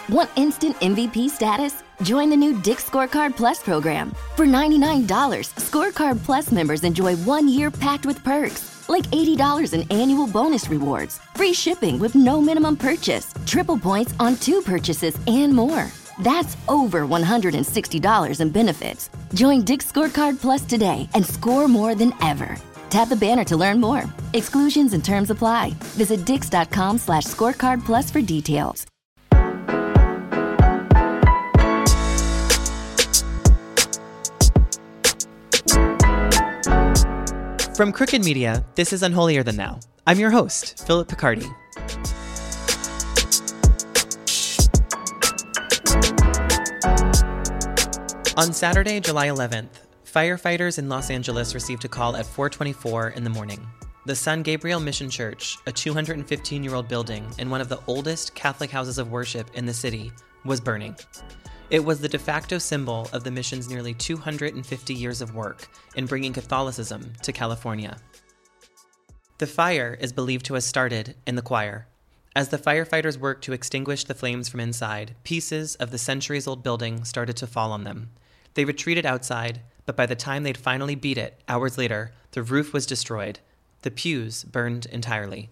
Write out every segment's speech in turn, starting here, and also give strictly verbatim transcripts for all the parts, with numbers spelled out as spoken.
Want instant M V P status? Join the new Dick's Scorecard Plus program. For ninety-nine dollars, Scorecard Plus members enjoy one year packed with perks, like eighty dollars in annual bonus rewards, free shipping with no minimum purchase, triple points on two purchases, and more. That's over one hundred sixty dollars in benefits. Join Dick's Scorecard Plus today and score more than ever. Tap the banner to learn more. Exclusions and terms apply. Visit dix.com slash scorecard plus for details. From Crooked Media, this is Unholier Than Thou. I'm your host, Philip Picardi. On Saturday, July eleventh, firefighters in Los Angeles received a call at four twenty-four in the morning. The San Gabriel Mission Church, a two hundred fifteen-year-old building and one of the oldest Catholic houses of worship in the city, was burning. It was the de facto symbol of the mission's nearly two hundred fifty years of work in bringing Catholicism to California. The fire is believed to have started in the choir. As the firefighters worked to extinguish the flames from inside, pieces of the centuries-old building started to fall on them. They retreated outside, but by the time they'd finally beat it, hours later, the roof was destroyed. The pews burned entirely.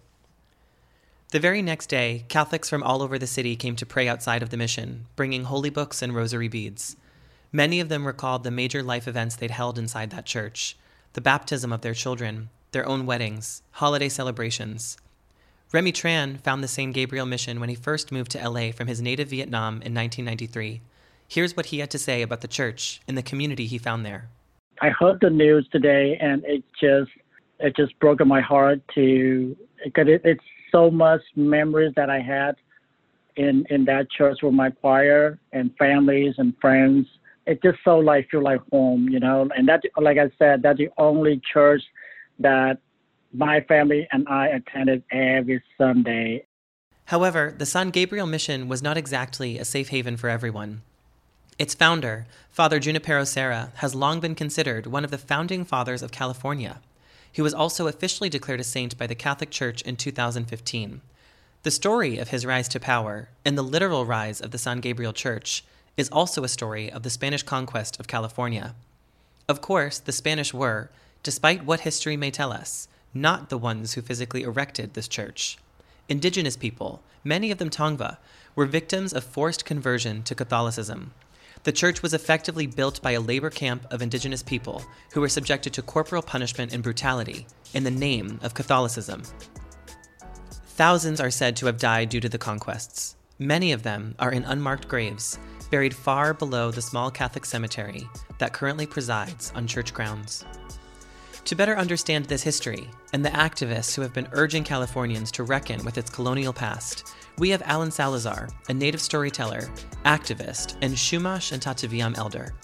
The very next day, Catholics from all over the city came to pray outside of the mission, bringing holy books and rosary beads. Many of them recalled the major life events they'd held inside that church, the baptism of their children, their own weddings, holiday celebrations. Remy Tran found the San Gabriel Mission when he first moved to L A from his native Vietnam in nineteen ninety-three. Here's what he had to say about the church and the community he found there. I heard the news today, and it just it just broke my heart to because it, it's so much memories that I had in in that church with my choir and families and friends. It just so like feel like home, you know. And that, like I said, that's the only church that my family and I attended every Sunday. However, the San Gabriel Mission was not exactly a safe haven for everyone. Its founder, Father Junipero Serra, has long been considered one of the founding fathers of California. He was also officially declared a saint by the Catholic Church in two thousand fifteen. The story of his rise to power, and the literal rise of the San Gabriel Church, is also a story of the Spanish conquest of California. Of course, the Spanish were, despite what history may tell us, not the ones who physically erected this church. Indigenous people, many of them Tongva, were victims of forced conversion to Catholicism. The church was effectively built by a labor camp of indigenous people who were subjected to corporal punishment and brutality in the name of Catholicism. Thousands are said to have died due to the conquests. Many of them are in unmarked graves, buried far below the small Catholic cemetery that currently presides on church grounds. To better understand this history and the activists who have been urging Californians to reckon with its colonial past, we have Alan Salazar, a native storyteller, activist, and Chumash and Tataviam elder.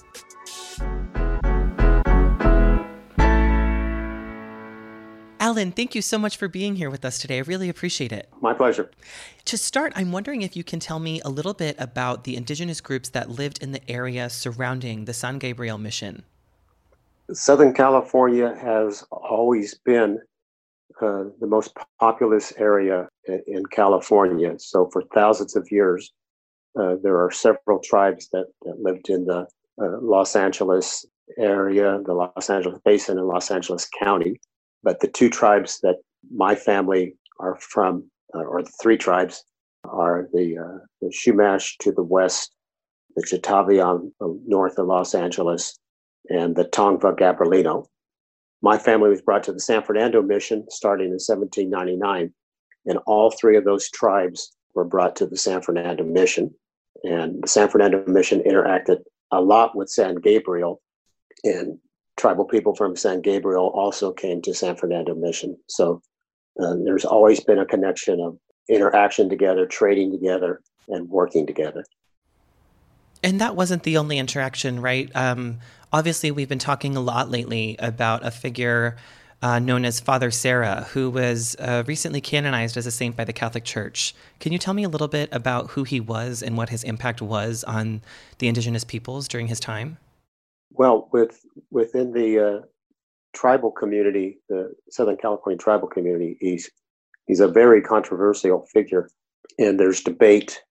Alan, thank you so much for being here with us today. I really appreciate it. My pleasure. To start, I'm wondering if you can tell me a little bit about the indigenous groups that lived in the area surrounding the San Gabriel Mission. Southern California has always been uh, the most populous area in, in California. So for thousands of years, uh, there are several tribes that, that lived in the uh, Los Angeles area, the Los Angeles Basin, and Los Angeles County. But the two tribes that my family are from, uh, or the three tribes, are the, uh, the Chumash to the west, the Chitaviam north of Los Angeles, and the Tongva Gabrielino. My family was brought to the San Fernando Mission starting in seventeen ninety-nine, and all three of those tribes were brought to the San Fernando Mission. And the San Fernando Mission interacted a lot with San Gabriel, and tribal people from San Gabriel also came to San Fernando Mission. So uh, there's always been a connection of interaction together, trading together, and working together. And that wasn't the only interaction, right? Um, obviously, we've been talking a lot lately about a figure uh, known as Father Serra, who was uh, recently canonized as a saint by the Catholic Church. Can you tell me a little bit about who he was and what his impact was on the indigenous peoples during his time? Well, with within the uh, tribal community, the Southern California tribal community, he's he's a very controversial figure, and there's debate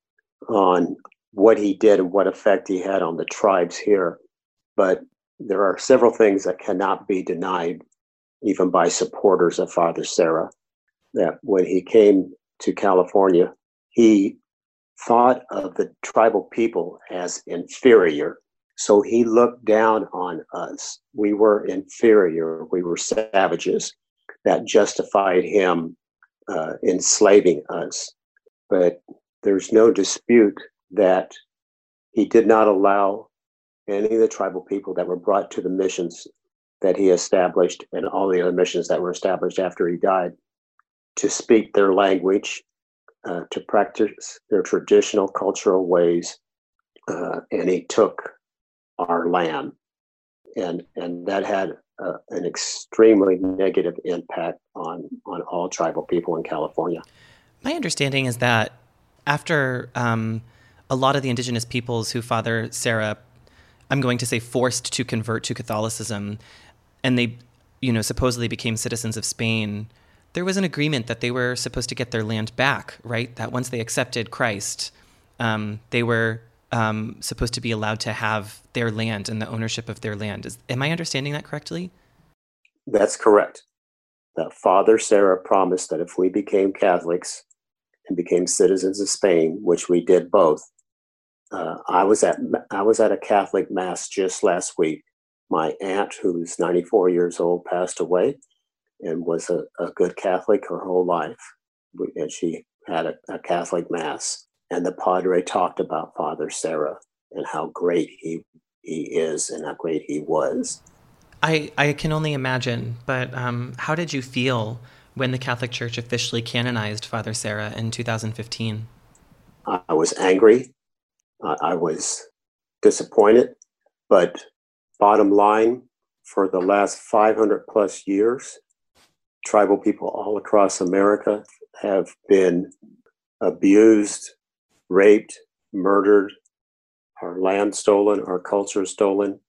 on what he did and what effect he had on the tribes here. But there are several things that cannot be denied, even by supporters of Father Serra, that when he came to California, he thought of the tribal people as inferior. So he looked down on us. We were inferior. We were savages. That justified him uh, enslaving us. But there's no dispute that he did not allow any of the tribal people that were brought to the missions that he established and all the other missions that were established after he died to speak their language, uh, to practice their traditional cultural ways, uh, and he took our land. And, and that had uh, an extremely negative impact on, on all tribal people in California. My understanding is that after um, a lot of the indigenous peoples who Father Serra, I'm going to say, forced to convert to Catholicism, and they, you know, supposedly became citizens of Spain, there was an agreement that they were supposed to get their land back, right? That once they accepted Christ, um, they were um, supposed to be allowed to have their land and the ownership of their land. Is, am I understanding that correctly? That's correct. That Father Serra promised that if we became Catholics and became citizens of Spain, which we did both, uh, I was at I was at a Catholic mass just last week. My aunt, who's ninety-four years old, passed away and was a, a good Catholic her whole life. And she had a, a Catholic mass. And the Padre talked about Father Serra and how great he he is and how great he was. I, I can only imagine, but um, how did you feel when the Catholic Church officially canonized Father Serra in two thousand fifteen? I was angry. I was disappointed. But bottom line, for the last five hundred plus years, tribal people all across America have been abused, raped, murdered, our land stolen, our culture stolen.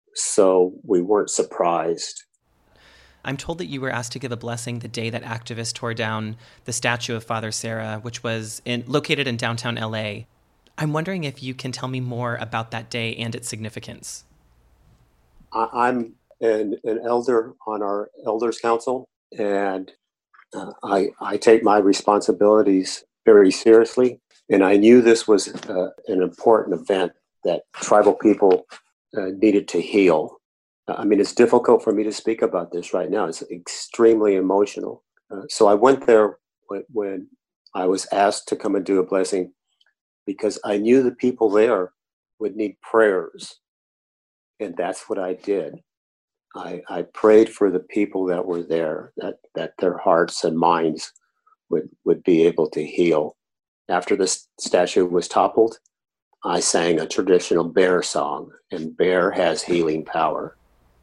So we weren't surprised. I'm told that you were asked to give a blessing the day that activists tore down the statue of Father Serra, which was in, located in downtown L A. I'm wondering if you can tell me more about that day and its significance. I'm an, an elder on our Elders Council, and uh, I, I take my responsibilities very seriously. And I knew this was uh, an important event that tribal people uh, needed to heal. I mean, it's difficult for me to speak about this right now. It's extremely emotional. Uh, so I went there when, when I was asked to come and do a blessing because I knew the people there would need prayers. And that's what I did. I, I prayed for the people that were there, that, that their hearts and minds would, would be able to heal. After this statue was toppled, I sang a traditional bear song, and bear has healing power.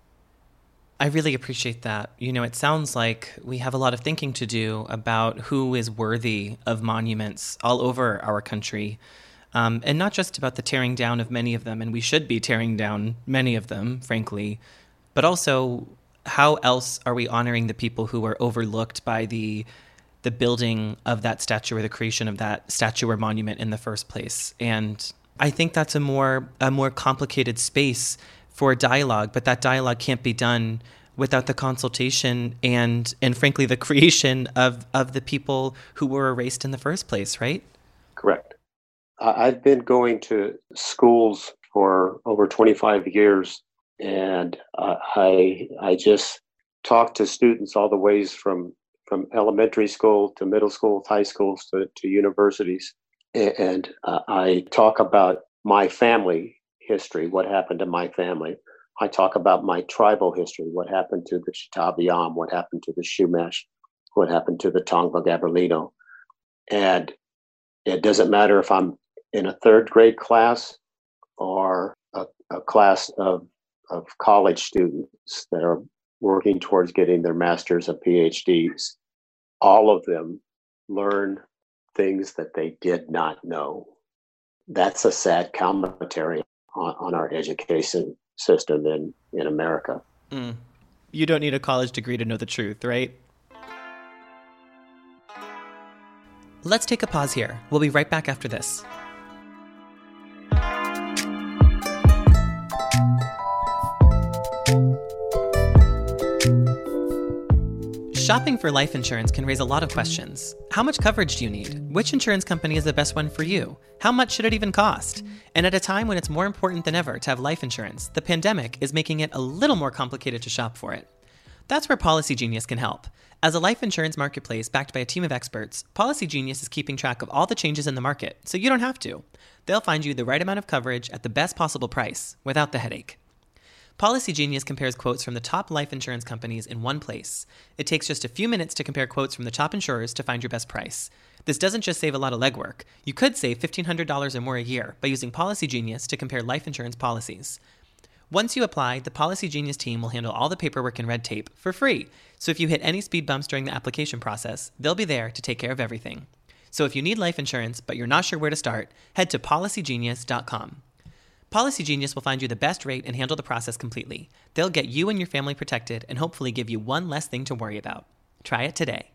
I really appreciate that. You know, it sounds like we have a lot of thinking to do about who is worthy of monuments all over our country. Um, and not just about the tearing down of many of them, and we should be tearing down many of them, frankly, but also how else are we honoring the people who were overlooked by the the building of that statue or the creation of that statue or monument in the first place. And I think that's a more a more complicated space for dialogue, but that dialogue can't be done without the consultation and and frankly the creation of, of the people who were erased in the first place, right? Correct. I've been going to schools for over twenty-five years, and uh, I I just talk to students all the ways from from elementary school to middle school, high schools to, to universities. And uh, I talk about my family history, what happened to my family. I talk about my tribal history, what happened to the Chitabiam, what happened to the Chumash, what happened to the Tongva Gabrielino. And it doesn't matter if I'm in a third grade class or a, a class of, of college students that are working towards getting their masters and P H Ds. All of them learn things that they did not know. That's a sad commentary on, on our education system in, in America. Mm. You don't need a college degree to know the truth, right? Let's take a pause here. We'll be right back after this. Shopping for life insurance can raise a lot of questions. How much coverage do you need? Which insurance company is the best one for you? How much should it even cost? And at a time when it's more important than ever to have life insurance, the pandemic is making it a little more complicated to shop for it. That's where Policy Genius can help. As a life insurance marketplace backed by a team of experts, Policy Genius is keeping track of all the changes in the market, so you don't have to. They'll find you the right amount of coverage at the best possible price, without the headache. Policy Genius compares quotes from the top life insurance companies in one place. It takes just a few minutes to compare quotes from the top insurers to find your best price. This doesn't just save a lot of legwork. You could save fifteen hundred dollars or more a year by using Policy Genius to compare life insurance policies. Once you apply, the Policy Genius team will handle all the paperwork and red tape for free. So if you hit any speed bumps during the application process, they'll be there to take care of everything. So if you need life insurance but you're not sure where to start, head to policy genius dot com. Policy Genius will find you the best rate and handle the process completely. They'll get you and your family protected and hopefully give you one less thing to worry about. Try it today.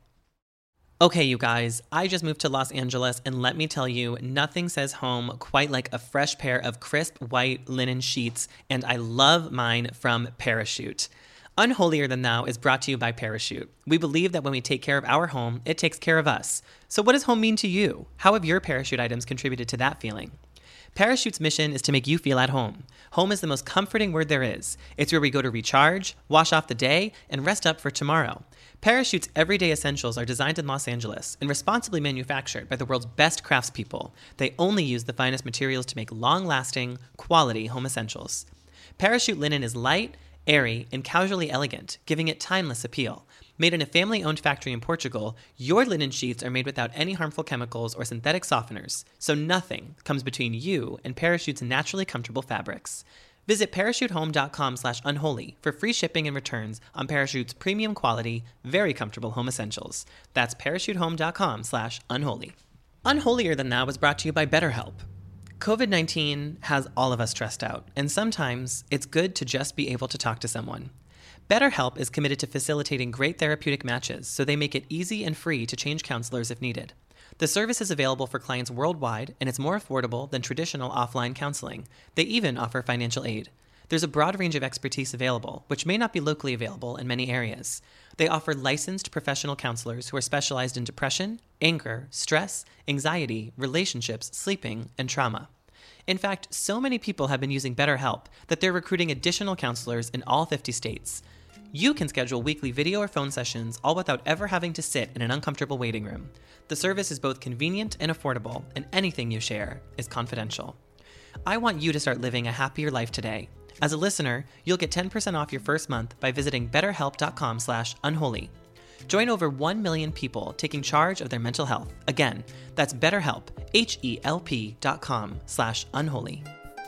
Okay, you guys, I just moved to Los Angeles, and let me tell you, nothing says home quite like a fresh pair of crisp white linen sheets, and I love mine from Parachute. Unholier Than Thou is brought to you by Parachute. We believe that when we take care of our home, it takes care of us. So what does home mean to you? How have your Parachute items contributed to that feeling? Parachute's mission is to make you feel at home. Home is the most comforting word there is. It's where we go to recharge, wash off the day, and rest up for tomorrow. Parachute's everyday essentials are designed in Los Angeles and responsibly manufactured by the world's best craftspeople. They only use the finest materials to make long-lasting, quality home essentials. Parachute linen is light, airy, and casually elegant, giving it timeless appeal. Made in a family-owned factory in Portugal, your linen sheets are made without any harmful chemicals or synthetic softeners, so nothing comes between you and Parachute's naturally comfortable fabrics. Visit parachutehome.com slash unholy for free shipping and returns on Parachute's premium quality, very comfortable home essentials. That's parachutehome.com slash unholy. Unholier Than Thou was brought to you by BetterHelp. covid nineteen has all of us stressed out, and sometimes it's good to just be able to talk to someone. BetterHelp is committed to facilitating great therapeutic matches, so they make it easy and free to change counselors if needed. The service is available for clients worldwide, and it's more affordable than traditional offline counseling. They even offer financial aid. There's a broad range of expertise available, which may not be locally available in many areas. They offer licensed professional counselors who are specialized in depression, anger, stress, anxiety, relationships, sleeping, and trauma. In fact, so many people have been using BetterHelp that they're recruiting additional counselors in all fifty states. You can schedule weekly video or phone sessions, all without ever having to sit in an uncomfortable waiting room. The service is both convenient and affordable, and anything you share is confidential. I want you to start living a happier life today. As a listener, you'll get ten percent off your first month by visiting betterhelp.com slash unholy. Join over one million people taking charge of their mental health. Again, that's BetterHelp, H-E-L-P dot com slash unholy.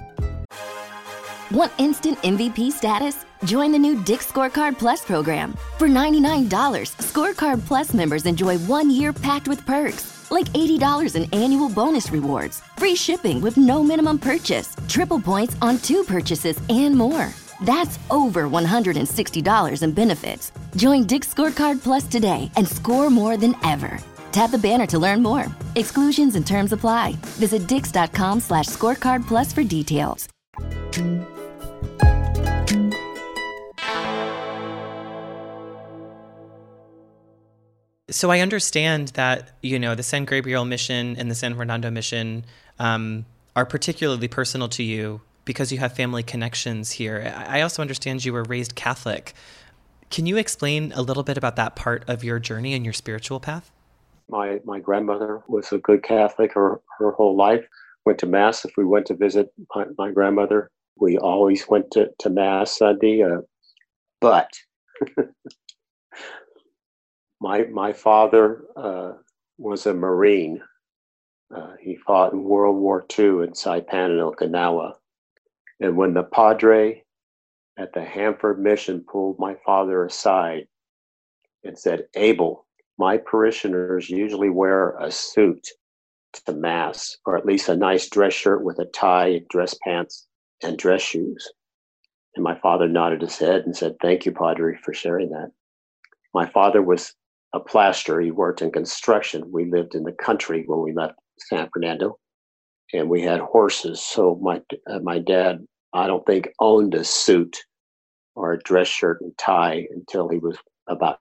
Want instant M V P status? Join the new Dick's Scorecard Plus program. For ninety-nine dollars, Scorecard Plus members enjoy one year packed with perks, like eighty dollars in annual bonus rewards, free shipping with no minimum purchase, triple points on two purchases, and more. That's over one hundred sixty dollars in benefits. Join Dick's Scorecard Plus today and score more than ever. Tap the banner to learn more. Exclusions and terms apply. Visit dix.com slash scorecard plus for details. So I understand that, you know, the San Gabriel mission and the San Fernando mission um, are particularly personal to you because you have family connections here. I also understand you were raised Catholic. Can you explain a little bit about that part of your journey and your spiritual path? My my grandmother was a good Catholic her, her whole life. Went to Mass if we went to visit my, my grandmother. We always went to, to Mass Sunday. Uh, but my my father uh, was a Marine. Uh, he fought in World War Two in Saipan and Okinawa. And when the Padre at the Hanford Mission pulled my father aside and said, "Abel, my parishioners usually wear a suit to Mass, or at least a nice dress shirt with a tie, dress pants, and dress shoes." And my father nodded his head and said, "Thank you, Padre, for sharing that." My father was a plasterer. He worked in construction. We lived in the country when we left San Fernando, and we had horses. So my uh, my dad, I don't think, owned a suit or a dress shirt and tie until he was about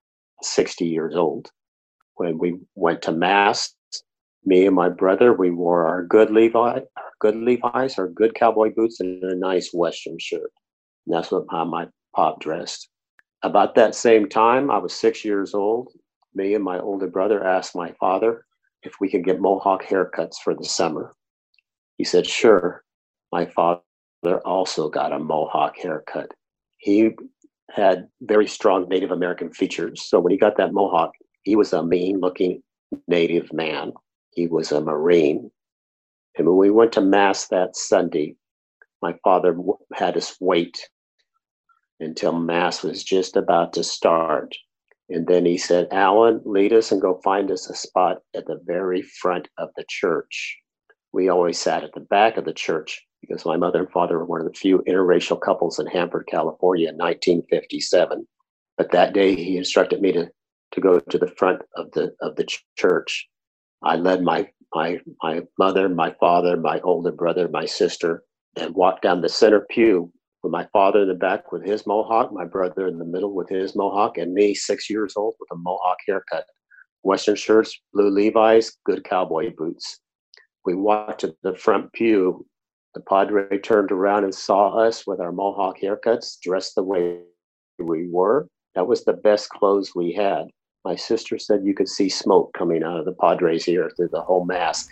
sixty years old. When we went to Mass, me and my brother, we wore our good Levi, our good Levi's, our good cowboy boots, and a nice Western shirt. And that's what how my pop dressed. About that same time, I was six years old. Me and my older brother asked my father if we could get Mohawk haircuts for the summer. He said, sure. My father also got a Mohawk haircut. He had very strong Native American features. So when he got that Mohawk, he was a mean-looking Native man. He was a Marine. And when we went to Mass that Sunday, my father had us wait until Mass was just about to start. And then he said, Alan, lead us and go find us a spot at the very front of the church. We always sat at the back of the church because my mother and father were one of the few interracial couples in Hanford, California in nineteen fifty-seven. But that day he instructed me to, to go to the front of the of the ch- church. I led my, my, my mother, my father, my older brother, my sister, and walked down the center pew with my father in the back with his Mohawk, my brother in the middle with his Mohawk, and me, six years old, with a Mohawk haircut, Western shirts, blue Levi's, good cowboy boots. We walked to the front pew. The Padre turned around and saw us with our Mohawk haircuts, dressed the way we were. That was the best clothes we had. My sister said you could see smoke coming out of the Padre's ear through the whole Mass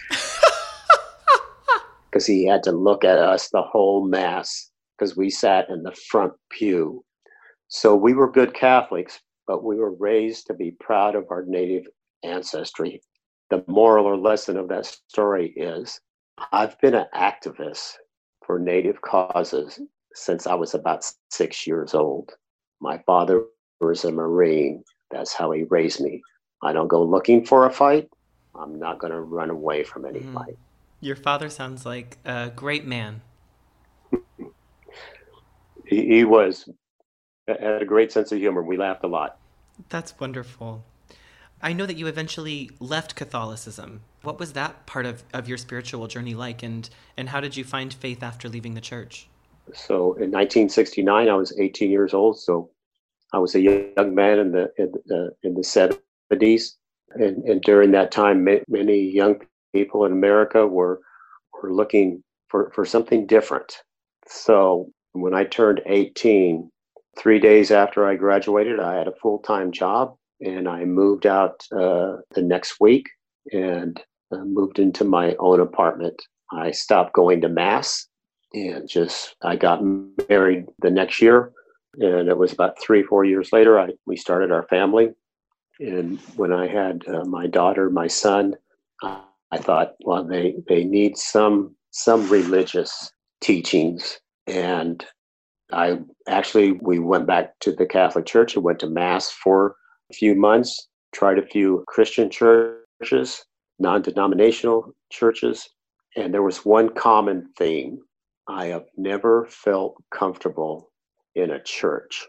because he had to look at us the whole Mass because we sat in the front pew. So we were good Catholics, but we were raised to be proud of our Native ancestry. The moral or lesson of that story is I've been an activist for Native causes since I was about six years old. My father was a Marine. That's how he raised me. I don't go looking for a fight. I'm not going to run away from any mm. fight. Your father sounds like a great man. he, he was, had a great sense of humor. We laughed a lot. That's wonderful. I know that you eventually left Catholicism. What was that part of, of your spiritual journey like, and, and how did you find faith after leaving the church? So in nineteen sixty-nine, I was eighteen years old. So I was a young man in the in the, in the seventies. And, and during that time, many young people in America were were looking for, for something different. So when I turned eighteen, three days after I graduated, I had a full-time job. And I moved out uh, the next week and uh, moved into my own apartment. I stopped going to Mass and just, I got married the next year. And it was about three, four years later, I we started our family. And when I had uh, my daughter, my son, uh, I thought, well, they, they need some some religious teachings. And I actually, we went back to the Catholic Church and went to Mass for a few months, tried a few Christian churches, non-denominational churches, and there was one common theme. I have never felt comfortable in a church.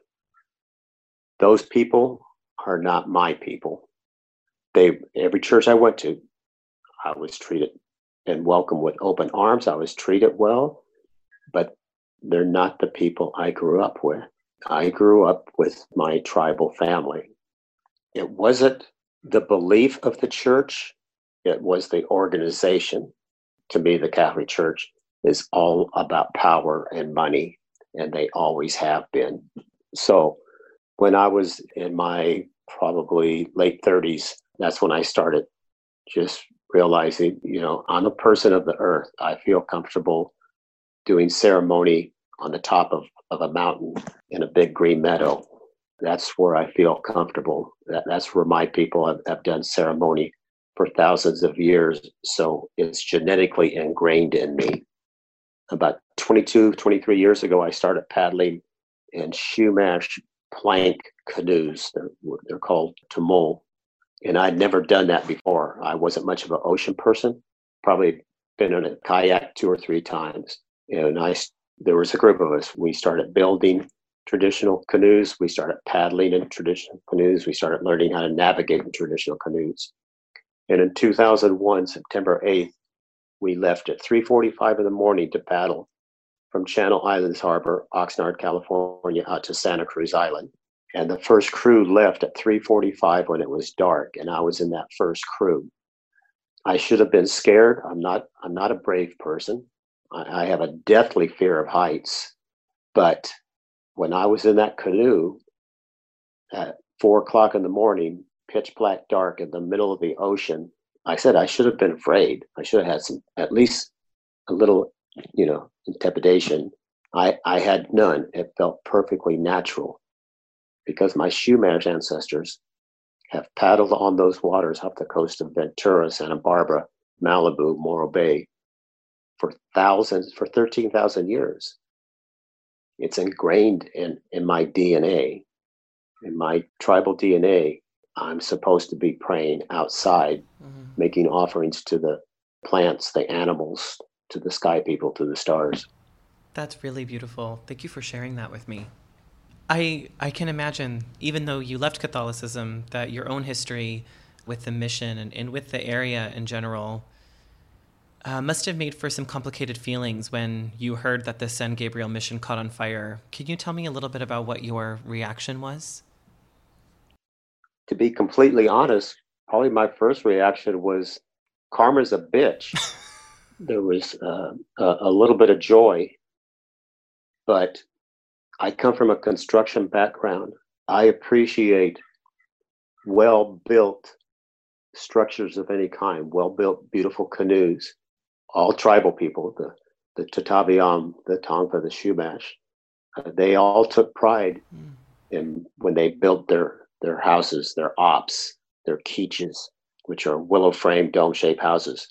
Those people are not my people. They, every church I went to, I was treated and welcomed with open arms. I was treated well, but they're not the people I grew up with. I grew up with my tribal family. It wasn't the belief of the church, it was the organization. To me, the Catholic Church is all about power and money, and they always have been. So when I was in my probably late thirties, that's when I started just realizing, you know, I'm a person of the earth. I feel comfortable doing ceremony on the top of, of a mountain in a big green meadow. That's where I feel comfortable. That, that's where my people have, have done ceremony for thousands of years. So it's genetically ingrained in me. About twenty-two, twenty-three years ago, I started paddling in Chumash plank canoes. They're, they're called tamul. And I'd never done that before. I wasn't much of an ocean person, probably been in a kayak two or three times. And I, there was a group of us. We started building traditional canoes. We started paddling in traditional canoes. We started learning how to navigate in traditional canoes. And in two thousand one, September eighth, we left at three forty-five in the morning to paddle from Channel Islands Harbor, Oxnard, California, out to Santa Cruz Island. And the first crew left at three forty-five when it was dark, and I was in that first crew. I should have been scared. I'm not. I'm not a brave person. I, I have a deathly fear of heights. But when I was in that canoe at four o'clock in the morning, pitch black dark in the middle of the ocean, I said I should have been afraid. I should have had some, at least a little, you know, intimidation. I, I had none. It felt perfectly natural because my Chumash ancestors have paddled on those waters up the coast of Ventura, Santa Barbara, Malibu, Morro Bay for thousands, for thirteen thousand years. It's ingrained in, in my D N A. In my tribal D N A, I'm supposed to be praying outside, mm-hmm. making offerings to the plants, the animals, to the sky people, to the stars. That's really beautiful. Thank you for sharing that with me. I I can imagine, even though you left Catholicism, that your own history with the mission and, and with the area in general uh, must have made for some complicated feelings when you heard that the San Gabriel mission caught on fire. Can you tell me a little bit about what your reaction was? To be completely honest, probably my first reaction was, karma's a bitch. There was uh, a, a little bit of joy, but I come from a construction background. I appreciate well-built structures of any kind, well-built, beautiful canoes. All tribal people, the, the Tataviam, the Tongva, the Chumash, uh, they all took pride mm. in when they built their their houses, their ops, their quiches, which are willow frame dome-shaped houses.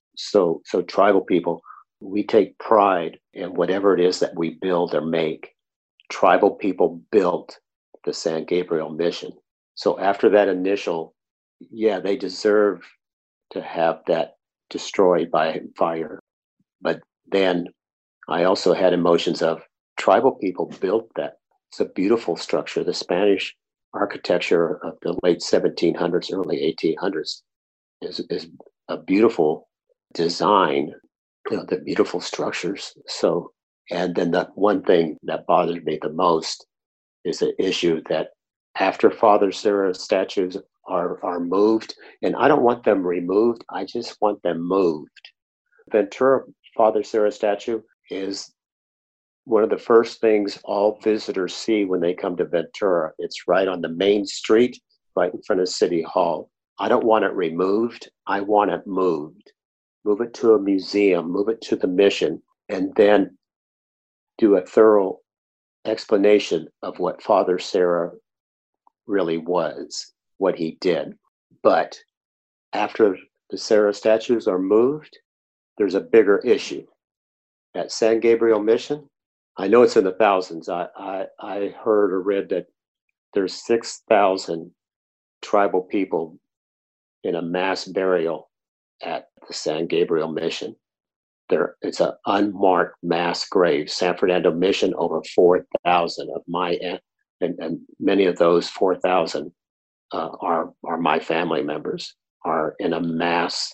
So, so tribal people, we take pride in whatever it is that we build or make. Tribal people built the San Gabriel mission. So after that initial, yeah, they deserve to have that destroyed by fire. But then I also had emotions of tribal people built that. It's a beautiful structure. The Spanish architecture of the late seventeen hundreds, early eighteen hundreds is, is a beautiful design, you know, the beautiful structures. So, and then the one thing that bothers me the most is the issue that after Father Serra statues are, are moved, and I don't want them removed, I just want them moved. Ventura Father Serra statue is one of the first things all visitors see when they come to Ventura. It's right on the main street, right in front of City Hall. I don't want it removed. I want it moved. Move it to a museum, move it to the mission, and then do a thorough explanation of what Father Serra really was, what he did. But after the Serra statues are moved, there's a bigger issue. At San Gabriel Mission, I know it's in the thousands. I, I, I heard or read that there's six thousand tribal people in a mass burial at the San Gabriel Mission. There, it's an unmarked mass grave. San Fernando Mission, over four thousand of my, and, and many of those four thousand uh, are, are my family members, are in a mass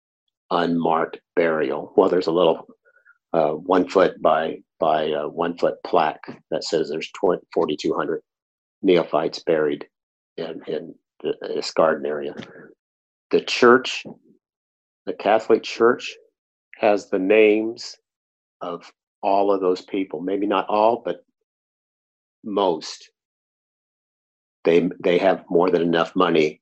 unmarked burial. Well, there's a little uh, one foot by by uh, one foot plaque that says there's forty-two hundred neophytes buried in, in the, this garden area. The church, the Catholic Church, has the names of all of those people. Maybe not all, but most. They they have more than enough money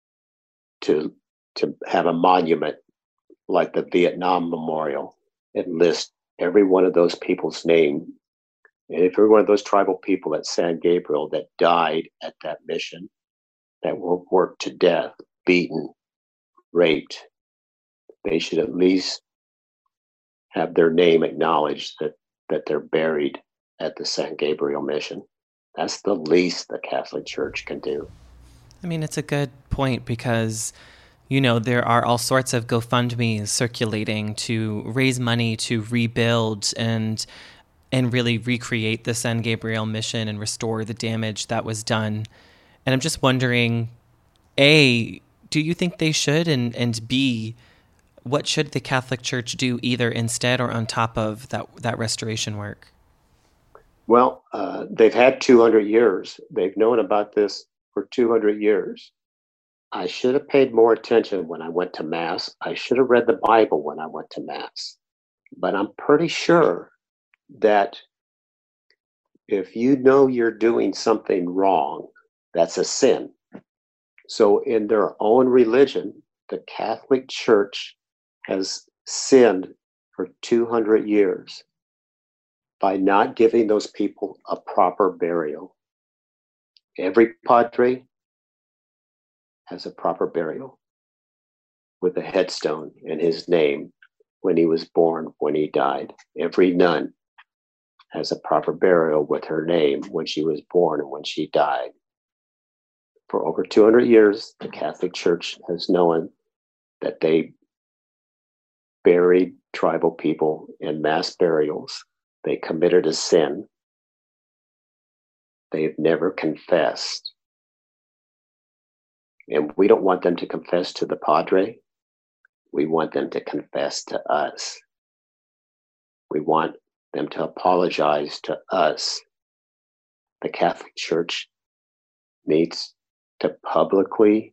to to have a monument like the Vietnam Memorial and list every one of those people's name. And if every one of those tribal people at San Gabriel that died at that mission, that were worked to death, beaten, raped, they should at least have their name acknowledged that, that they're buried at the San Gabriel Mission. That's the least the Catholic Church can do. I mean, it's a good point because, you know, there are all sorts of GoFundMes circulating to raise money to rebuild and and really recreate the San Gabriel Mission and restore the damage that was done. And I'm just wondering, A, do you think they should? And, and B, what should the Catholic Church do either instead or on top of that, that restoration work? Well, uh, they've had two hundred years. They've known about this for two hundred years. I should have paid more attention when I went to Mass. I should have read the Bible when I went to Mass. But I'm pretty sure that if you know you're doing something wrong, that's a sin. So in their own religion, the Catholic Church has sinned for two hundred years by not giving those people a proper burial. Every padre has a proper burial with a headstone and his name when he was born, when he died. Every nun has a proper burial with her name when she was born and when she died. For over two hundred years, the Catholic Church has known that they buried tribal people in mass burials. They committed a sin. They've never confessed. And we don't want them to confess to the padre. We want them to confess to us. We want them to apologize to us. The Catholic Church needs to publicly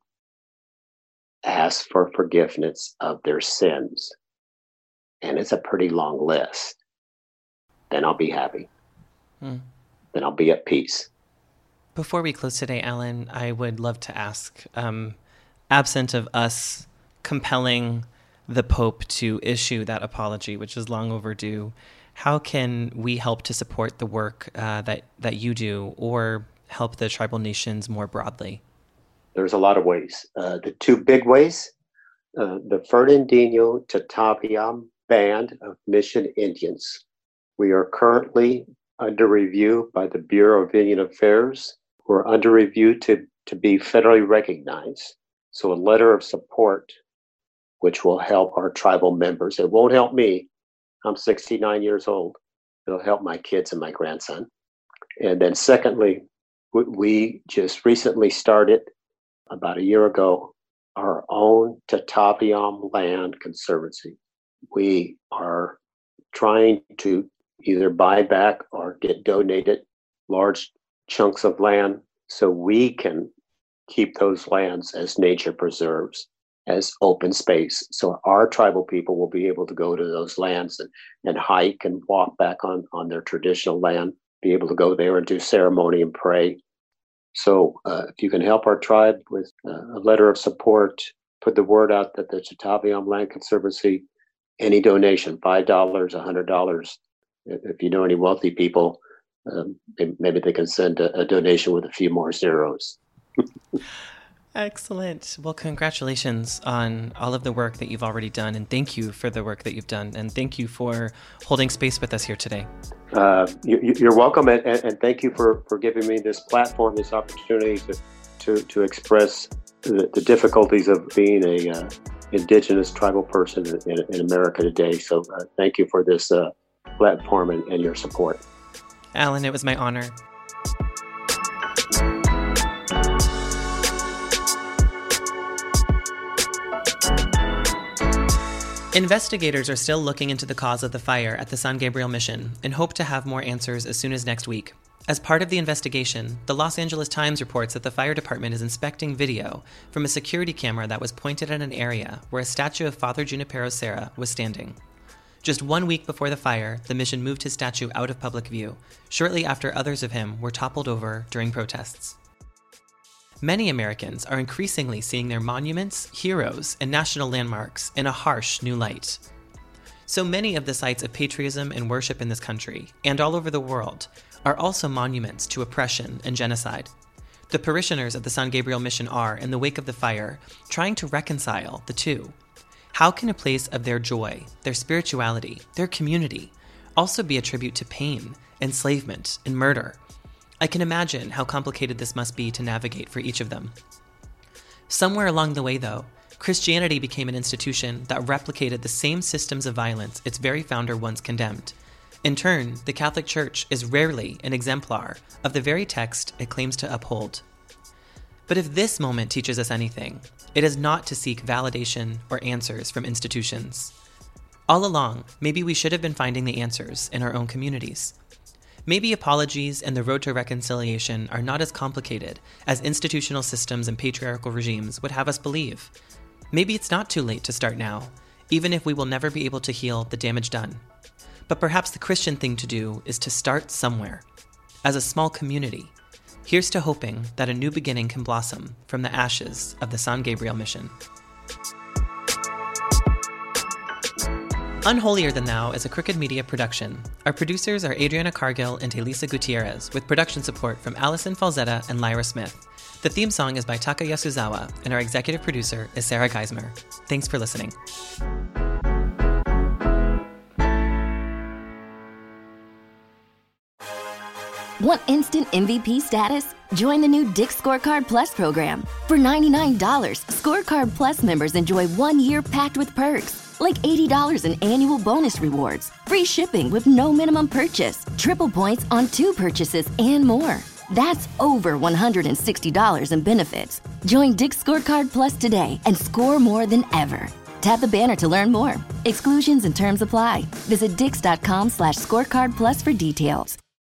ask for forgiveness of their sins. And it's a pretty long list. Then I'll be happy. Hmm. Then I'll be at peace. Before we close today, Alan, I would love to ask, um, absent of us compelling the Pope to issue that apology, which is long overdue, how can we help to support the work uh, that, that you do or help the tribal nations more broadly? There's a lot of ways. Uh, the two big ways, uh, the Fernandino Tataviam Band of Mission Indians. We are currently under review by the Bureau of Indian Affairs. We're under review to, to be federally recognized. So a letter of support, which will help our tribal members. It won't help me. I'm sixty-nine years old. It'll help my kids and my grandson. And then secondly, we just recently started about a year ago, our own Tataviam Land Conservancy. We are trying to either buy back or get donated large chunks of land so we can keep those lands as nature preserves, as open space. So our tribal people will be able to go to those lands and, and hike and walk back on, on their traditional land, be able to go there and do ceremony and pray. So uh, if you can help our tribe with uh, a letter of support, put the word out that the Tataviam Land Conservancy, any donation, five dollars, one hundred dollars. If you know any wealthy people, um, maybe they can send a, a donation with a few more zeros. Excellent. Well, congratulations on all of the work that you've already done, and thank you for the work that you've done, and thank you for holding space with us here today. Uh, you, you're welcome, and, and thank you for, for giving me this platform, this opportunity to to, to express the, the difficulties of being a uh, indigenous tribal person in, in America today. So uh, thank you for this uh, platform and, and your support. Alan, it was my honor. Investigators are still looking into the cause of the fire at the San Gabriel Mission and hope to have more answers as soon as next week. As part of the investigation, the Los Angeles Times reports that the fire department is inspecting video from a security camera that was pointed at an area where a statue of Father Junipero Serra was standing. Just one week before the fire, the mission moved his statue out of public view, shortly after others of him were toppled over during protests. Many Americans are increasingly seeing their monuments, heroes, and national landmarks in a harsh new light. So many of the sites of patriotism and worship in this country, and all over the world, are also monuments to oppression and genocide. The parishioners of the San Gabriel Mission are, in the wake of the fire, trying to reconcile the two. How can a place of their joy, their spirituality, their community, also be a tribute to pain, enslavement, and murder? I can imagine how complicated this must be to navigate for each of them. Somewhere along the way, though, Christianity became an institution that replicated the same systems of violence its very founder once condemned. In turn, the Catholic Church is rarely an exemplar of the very text it claims to uphold. But if this moment teaches us anything, it is not to seek validation or answers from institutions. All along, maybe we should have been finding the answers in our own communities. Maybe apologies and the road to reconciliation are not as complicated as institutional systems and patriarchal regimes would have us believe. Maybe it's not too late to start now, even if we will never be able to heal the damage done. But perhaps the Christian thing to do is to start somewhere, as a small community. Here's to hoping that a new beginning can blossom from the ashes of the San Gabriel mission. Unholier Than Thou is a Crooked Media production. Our producers are Adriana Cargill and Elisa Gutierrez, with production support from Allison Falzetta and Lyra Smith. The theme song is by Taka Yasuzawa, and our executive producer is Sarah Geismer. Thanks for listening. Want instant M V P status? Join the new Dick's Scorecard Plus program. For ninety-nine dollars, Scorecard Plus members enjoy one year packed with perks, like eighty dollars in annual bonus rewards, free shipping with no minimum purchase, triple points on two purchases, and more. That's over one hundred sixty dollars in benefits. Join Dick's Scorecard Plus today and score more than ever. Tap the banner to learn more. Exclusions and terms apply. Visit dix.com slash scorecard plus for details.